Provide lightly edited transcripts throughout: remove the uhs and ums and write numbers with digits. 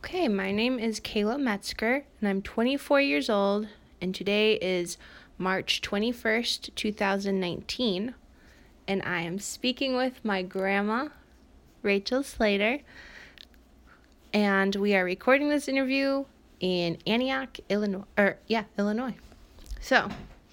Okay, my name is Kayla Metzger, and I'm 24 years old, and today is March 21st, 2019, and I am speaking with my grandma, Rachel Slater, and we are recording this interview in Antioch, Illinois. So,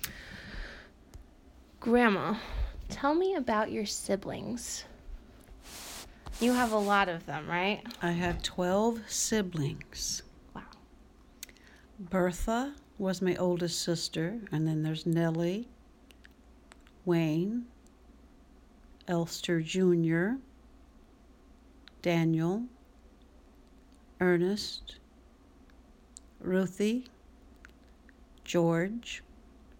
Grandma, tell me about your siblings. You have a lot of them, right? I have 12 siblings. Wow. Bertha was my oldest sister, and then there's Nellie, Wayne, Elster Jr., Daniel, Ernest, Ruthie, George,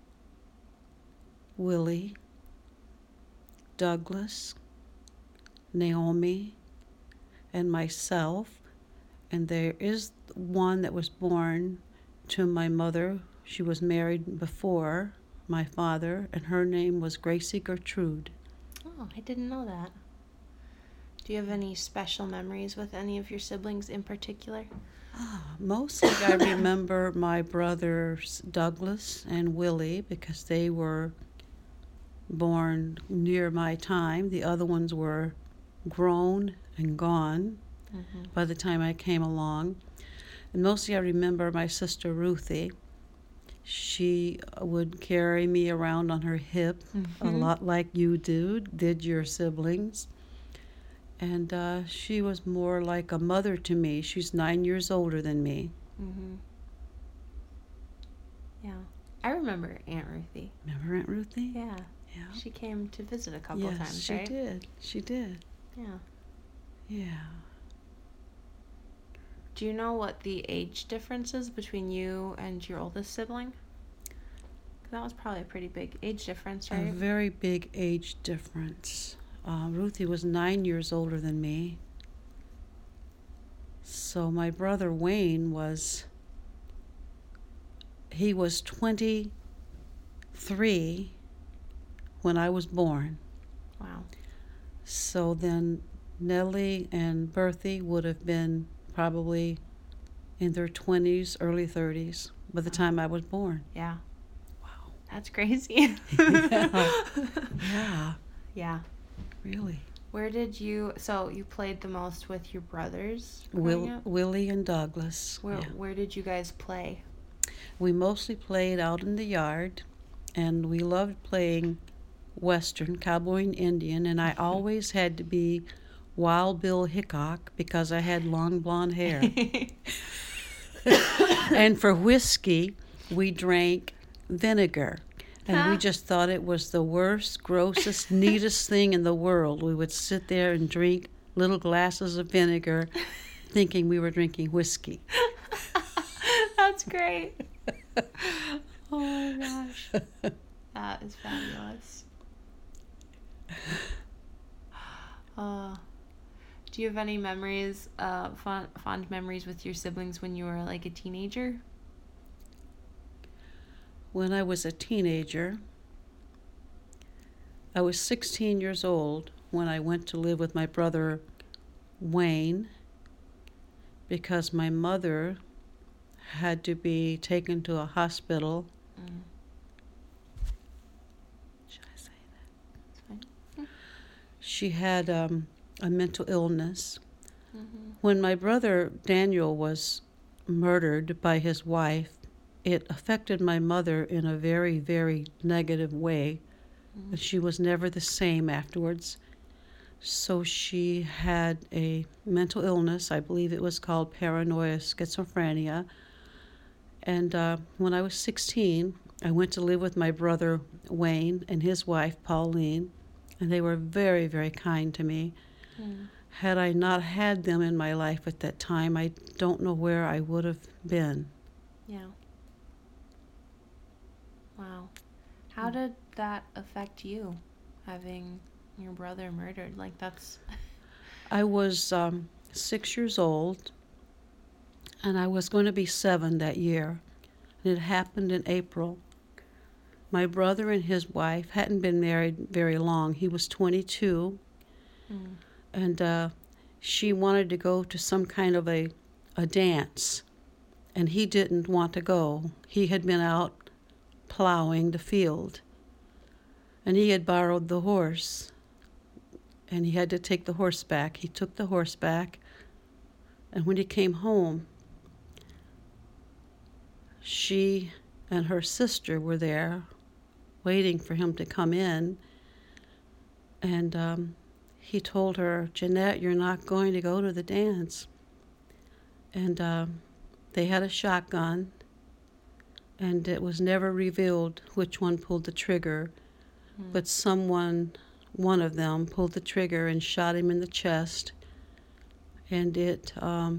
Willie, Douglas, Naomi, and myself. And there is one that was born to my mother. She was married before my father, and her name was Gracie Gertrude. Oh, I didn't know that. Do you have any special memories with any of your siblings in particular? Mostly I remember my brothers Douglas and Willie because they were born near my time. The other ones were grown and gone by the time I came along. And mostly I remember my sister Ruthie. She would carry me around on her hip, a lot like you did your siblings. And she was more like a mother to me. She's 9 years older than me. Yeah. I remember Aunt Ruthie. Remember Aunt Ruthie? Yeah. Yeah. She came to visit a couple times, Yes, she right? did. She did. Yeah. Yeah. Do you know what the age difference is between you and your oldest sibling? 'Cause that was probably a pretty big age difference, A right? very big age difference. Ruthie was 9 years older than me. So my brother Wayne he was 23 when I was born. Wow. So then Nellie and Berthie would have been probably in their 20s, early 30s by the time I was born. Yeah. Wow. That's crazy. Yeah, Yeah. really. So you played the most with your brothers growing up? Willie and Douglas. Where did you guys play? We mostly played out in the yard, and we loved playing Western, cowboy and Indian, and I always had to be Wild Bill Hickok because I had long blonde hair. And for whiskey, we drank vinegar. And we just thought it was the worst, grossest, neatest thing in the world. We would sit there and drink little glasses of vinegar thinking we were drinking whiskey. That's great. Oh my gosh. That is fabulous. Do you have any memories, fond memories with your siblings when you were like a teenager? When I was a teenager, I was 16 years old when I went to live with my brother Wayne because my mother had to be taken to a hospital. Should I say that? That's fine. She had a mental illness. When my brother Daniel was murdered by his wife, it affected my mother in a very, very negative way. She was never the same afterwards. So she had a mental illness. I believe it was called paranoia schizophrenia. And when I was 16, I went to live with my brother Wayne and his wife Pauline, and they were very, very kind to me. Had I not had them in my life at that time, I don't know where I would have been. Yeah. Wow. How did that affect you, having your brother murdered? Like, that's... I was 6 years old, and I was going to be 7 that year. And it happened in April. My brother and his wife hadn't been married very long. He was 22, and she wanted to go to some kind of a a dance, and he didn't want to go. He had been out plowing the field, and he had borrowed the horse, and he had to take the horse back. He took the horse back, and when he came home, she and her sister were there waiting for him to come in, and he told her, "Jeanette, you're not going to go to the dance." And they had a shotgun, and it was never revealed which one pulled the trigger, but one of them pulled the trigger and shot him in the chest, and it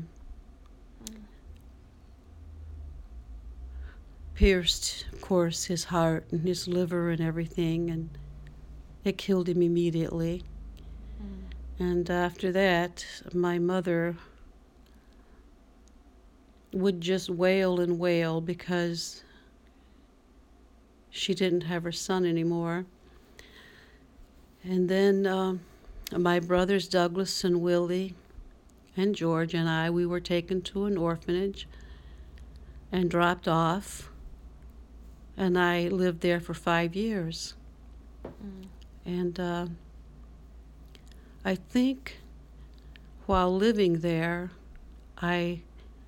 pierced, of course, his heart and his liver and everything, and it killed him immediately. And after that, my mother would just wail and wail because she didn't have her son anymore. And then my brothers Douglas and Willie and George and we were taken to an orphanage and dropped off, and I lived there for 5 years. And I think while living there, I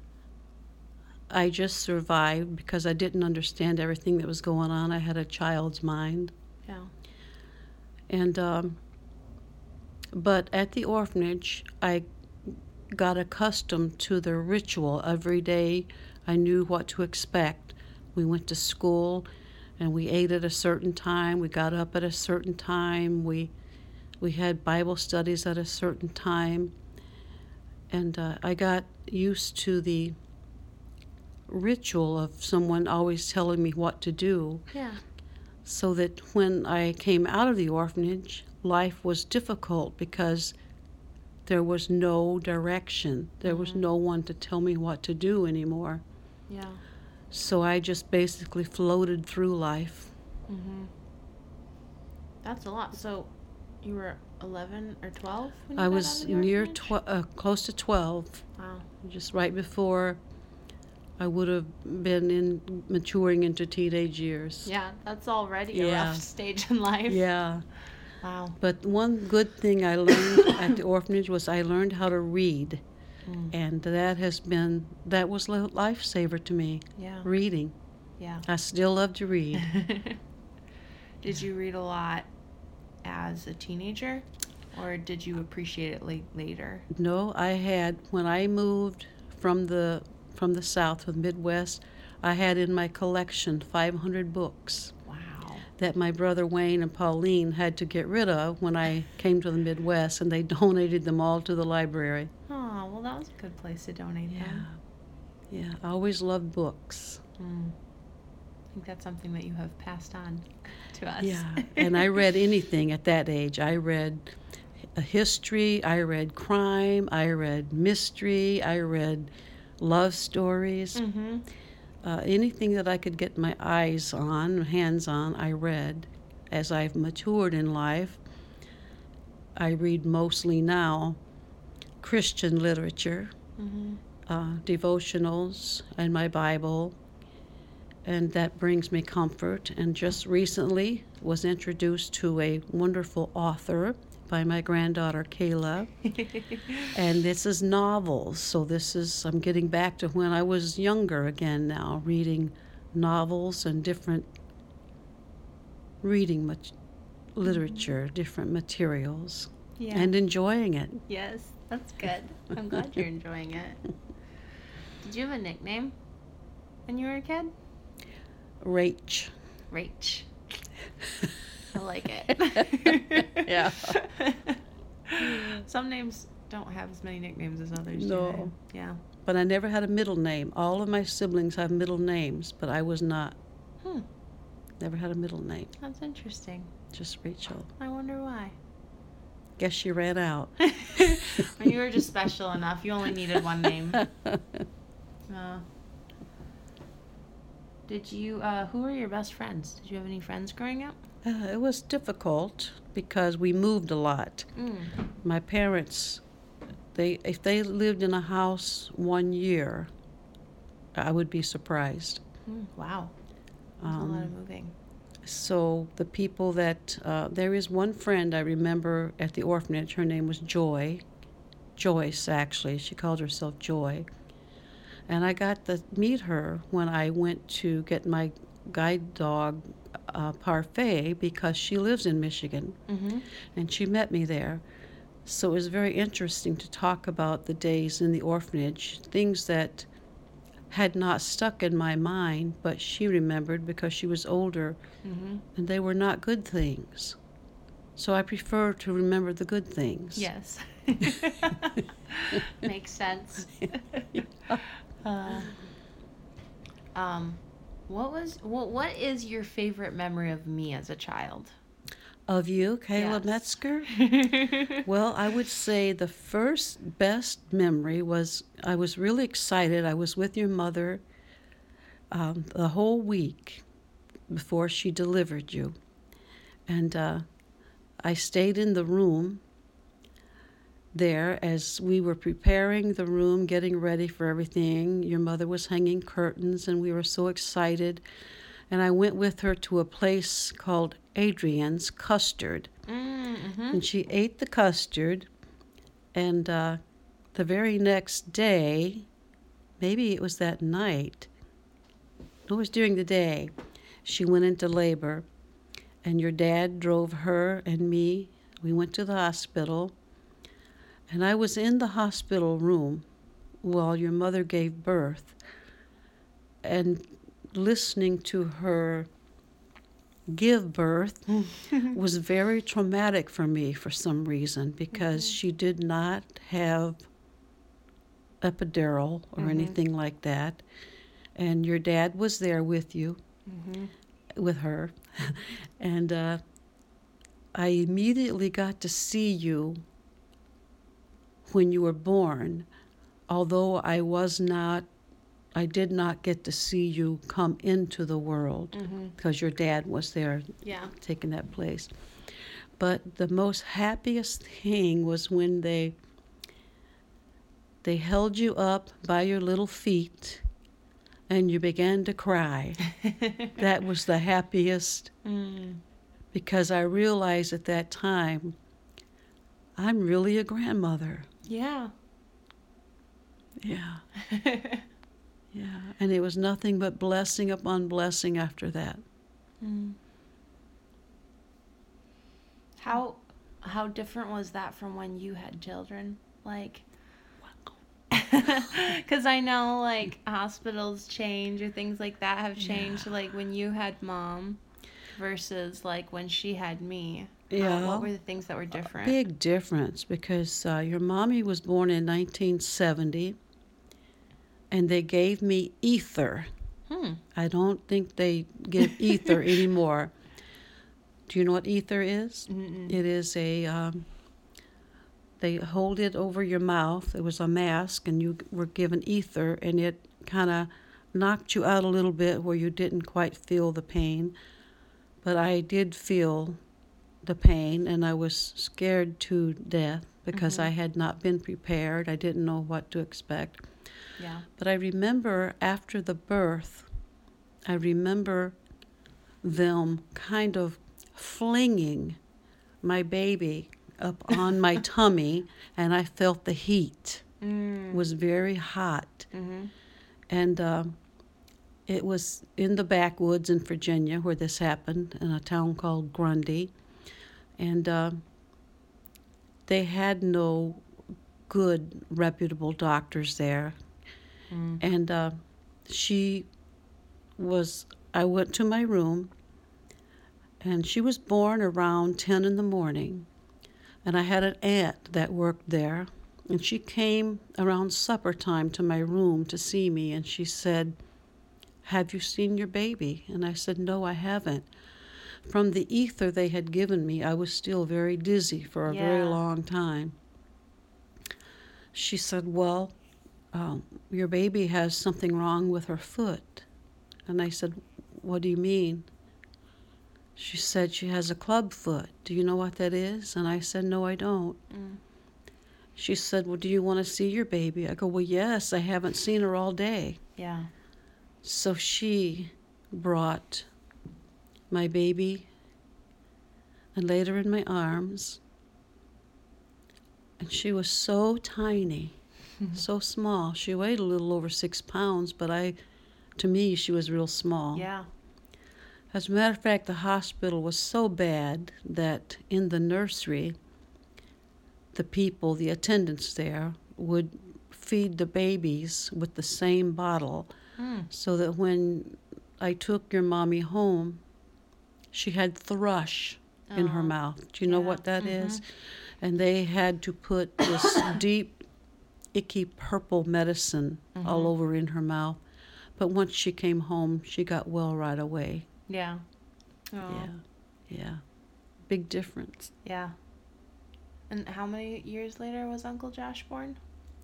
just survived because I didn't understand everything that was going on. I had a child's mind. Yeah. And but at the orphanage, I got accustomed to the ritual. Every day I knew what to expect. We went to school and we ate at a certain time. We got up at a certain time. We had Bible studies at a certain time. And I got used to the ritual of someone always telling me what to do. Yeah. So that when I came out of the orphanage, life was difficult because there was no direction. There was no one to tell me what to do anymore. Yeah. So I just basically floated through life. That's a lot. So you were 11 or 12 when you I got was out of the near orphanage? close to 12, Wow. just right before I would have been maturing into teenage years. Yeah, that's already a Yeah. rough stage in life. Yeah. Wow. But one good thing I learned at the orphanage was I learned how to read. And that was a lifesaver to me, Yeah. reading. Yeah. I still love to read. Did you read a lot as a teenager, or did you appreciate it later? No, when I moved from the South, from the Midwest, I had in my collection 500 books. Wow. That my brother Wayne and Pauline had to get rid of when I came to the Midwest, and they donated them all to the library. Oh, well, that was a good place to donate them. Yeah, I always loved books. I think that's something that you have passed on to us. Yeah, and I read anything at that age. I read history, I read crime, I read mystery, I read love stories. Anything that I could get my hands on, I read. As I've matured in life, I read mostly now Christian literature, devotionals, and my Bible, and that brings me comfort. And just recently was introduced to a wonderful author by my granddaughter Kayla, and this is novels. So I'm getting back to when I was younger again now, reading novels and different reading literature, different materials, and enjoying it. Yes, that's good. I'm glad you're enjoying it. Did you have a nickname when you were a kid? Rach. Rach. I like it. Yeah. Some names don't have as many nicknames as others. No. Do they? Yeah. But I never had a middle name. All of my siblings have middle names, but I was not. Never had a middle name. That's interesting. Just Rachel. I wonder why. Guess she ran out. When you were just special enough, you only needed one name. Did you, who were your best friends? Did you have any friends growing up? It was difficult because we moved a lot. My parents if they lived in a house 1 year, I would be surprised. Wow. That's a lot of moving. So the people that, there is one friend I remember at the orphanage. Her name was Joyce, actually. She called herself Joy. And I got to meet her when I went to get my guide dog, Parfait, because she lives in Michigan. And she met me there. So it was very interesting to talk about the days in the orphanage, things that had not stuck in my mind, but she remembered because she was older, and they were not good things. So I prefer to remember the good things. Yes. Makes sense. What is your favorite memory of me as a child? Of you, Kayla Yes. Metzger? Well, I would say the first best memory was I was really excited. I was with your mother the whole week before she delivered you. And I stayed in the room there as we were preparing the room, getting ready for everything. Your mother was hanging curtains, and we were so excited. And I went with her to a place called Adrian's Custard. And she ate the custard, and the very next day, maybe it was that night, it was during the day, she went into labor, and your dad drove her and me. We went to the hospital, and I was in the hospital room while your mother gave birth, and listening to her give birth was very traumatic for me for some reason, because she did not have epidural or anything like that. And your dad was there with you, with her. And I immediately got to see you when you were born, although I did not get to see you come into the world because your dad was there taking that place. But the most happiest thing was when they held you up by your little feet and you began to cry. That was the happiest, because I realized at that time, I'm really a grandmother. Yeah. Yeah. Yeah, and it was nothing but blessing upon blessing after that. How different was that from when you had children? Like, because I know like hospitals change or things like that have changed. Yeah. Like when you had mom versus like when she had me. Yeah. What were the things that were different? Big difference, because your mommy was born in 1970, and they gave me ether. I don't think they give ether anymore. Do you know what ether is? It is they hold it over your mouth. It was a mask, and you were given ether, and it kind of knocked you out a little bit where you didn't quite feel the pain. But I did feel the pain, and I was scared to death because I had not been prepared. I didn't know what to expect. Yeah. But I remember after the birth, I remember them kind of flinging my baby up on my tummy, and I felt the heat. It was very hot. And it was in the backwoods in Virginia where this happened, in a town called Grundy. And they had no good, reputable doctors there. And I went to my room, and she was born around 10 in the morning. And I had an aunt that worked there, and she came around supper time to my room to see me, and she said, "Have you seen your baby?" And I said, "No, I haven't." From the ether they had given me, I was still very dizzy for a very long time. She said, "Well, your baby has something wrong with her foot." And I said, "What do you mean?" She said, "She has a club foot. Do you know what that is?" And I said, "No, I don't." she said, well, do you want to see your baby? I go, well, yes, I haven't seen her all day. Yeah. So she brought my baby and laid her in my arms. And she was so tiny, so small. She weighed a little over 6 pounds, but to me, she was real small. Yeah. As a matter of fact, the hospital was so bad that in the nursery, the attendants there, would feed the babies with the same bottle so that when I took your mommy home, she had thrush in her mouth. Do you know what that is? And they had to put this deep, icky purple medicine all over in her mouth. But once she came home, she got well right away. Yeah. Oh. Yeah. Big difference. Yeah. And how many years later was Uncle Josh born?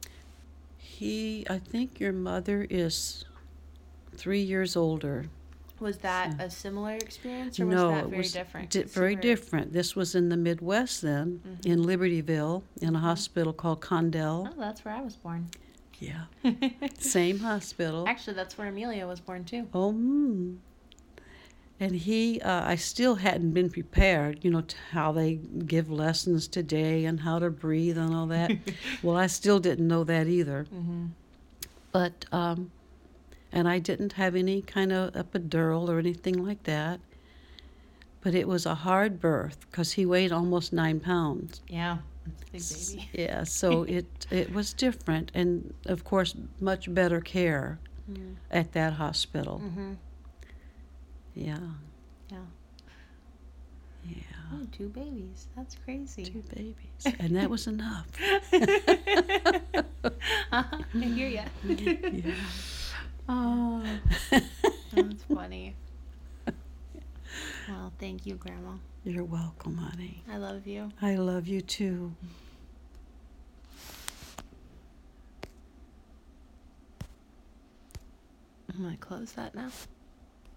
I think your mother is 3 years older. Was that a similar experience, or was No, that it very was different? very different. This was in the Midwest then, in Libertyville, in a hospital called Condell. Oh, that's where I was born. Yeah. Same hospital. Actually, that's where Amelia was born, too. Oh, And I still hadn't been prepared, to how they give lessons today and how to breathe and all that. Well, I still didn't know that either. But, and I didn't have any kind of epidural or anything like that. But it was a hard birth because he weighed almost 9 pounds. Yeah. Big baby. Yeah, so it was different. And, of course, much better care at that hospital. Yeah. Yeah. Yeah. Oh, 2 babies. That's crazy. 2 babies. And that was enough. I hear ya. Yeah. Oh, that's funny. Well, thank you, Grandma. You're welcome, honey. I love you. I love you too. I'm going to close that now.